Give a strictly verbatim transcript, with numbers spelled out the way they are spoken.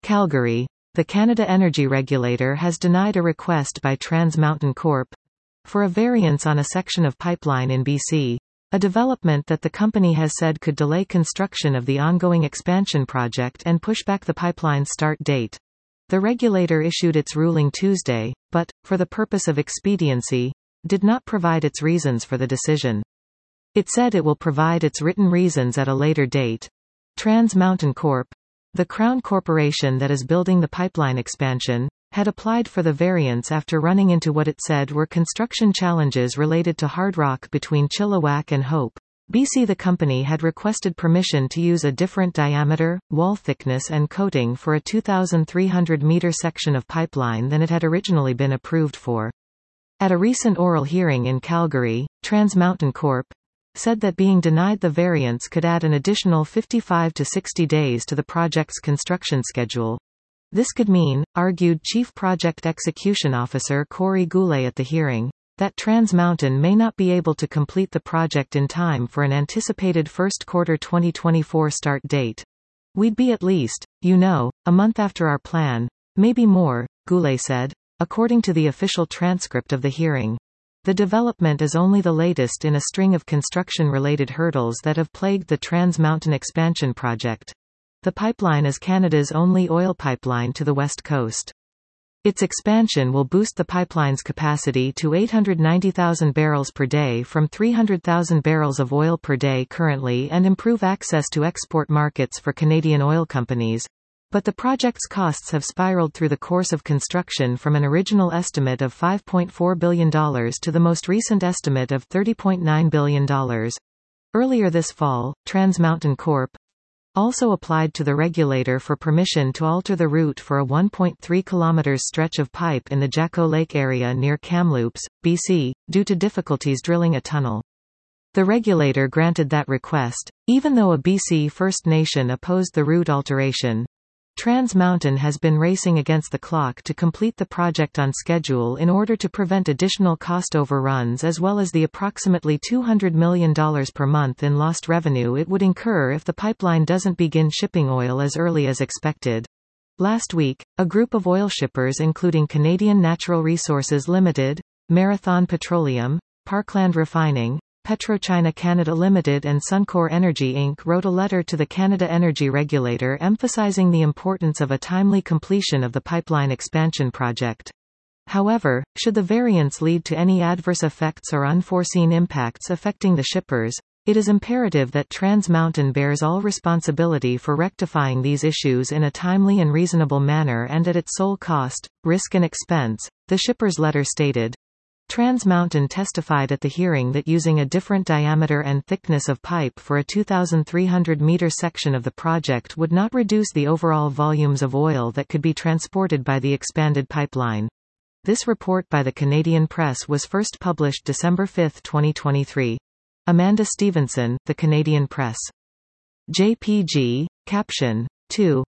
Calgary. The Canada Energy Regulator has denied a request by Trans Mountain Corp for a variance on a section of pipeline in B C, a development that the company has said could delay construction of the ongoing expansion project and push back the pipeline's start date. The regulator issued its ruling Tuesday, but, for the purpose of expediency, did not provide its reasons for the decision. It said it will provide its written reasons at a later date. Trans Mountain Corp, the Crown Corporation that is building the pipeline expansion, had applied for the variance after running into what it said were construction challenges related to hard rock between Chilliwack and Hope, B C. The company had requested permission to use a different diameter, wall thickness and coating for a two thousand three hundred meter section of pipeline than it had originally been approved for. At a recent oral hearing in Calgary, Trans Mountain Corp said that being denied the variance could add an additional fifty-five to sixty days to the project's construction schedule. This could mean, argued Chief Project Execution Officer Corey Goulet at the hearing, that Trans Mountain may not be able to complete the project in time for an anticipated first quarter twenty twenty-four start date. We'd be at least, you know, a month after our plan, maybe more, Goulet said, according to the official transcript of the hearing. The development is only the latest in a string of construction-related hurdles that have plagued the Trans Mountain expansion project. The pipeline is Canada's only oil pipeline to the west coast. Its expansion will boost the pipeline's capacity to eight hundred ninety thousand barrels per day from three hundred thousand barrels of oil per day currently and improve access to export markets for Canadian oil companies. But the project's costs have spiraled through the course of construction from an original estimate of five point four billion dollars to the most recent estimate of thirty point nine billion dollars. Earlier this fall, Trans Mountain Corp also applied to the regulator for permission to alter the route for a one point three kilometer stretch of pipe in the Jacko Lake area near Kamloops, B C, due to difficulties drilling a tunnel. The regulator granted that request, even though a B C First Nation opposed the route alteration. Trans Mountain has been racing against the clock to complete the project on schedule in order to prevent additional cost overruns as well as the approximately two hundred million dollars per month in lost revenue it would incur if the pipeline doesn't begin shipping oil as early as expected. Last week, a group of oil shippers including Canadian Natural Resources Limited, Marathon Petroleum, Parkland Refining, PetroChina Canada Limited and Suncor Energy Incorporated wrote a letter to the Canada Energy Regulator emphasizing the importance of a timely completion of the pipeline expansion project. However, should the variance lead to any adverse effects or unforeseen impacts affecting the shippers, it is imperative that Trans Mountain bears all responsibility for rectifying these issues in a timely and reasonable manner and at its sole cost, risk and expense, the shipper's letter stated. Trans Mountain testified at the hearing that using a different diameter and thickness of pipe for a two thousand three hundred meter section of the project would not reduce the overall volumes of oil that could be transported by the expanded pipeline. This report by the Canadian Press was first published December fifth twenty twenty-three. Amanda Stevenson, The Canadian Press. J P G, caption. two.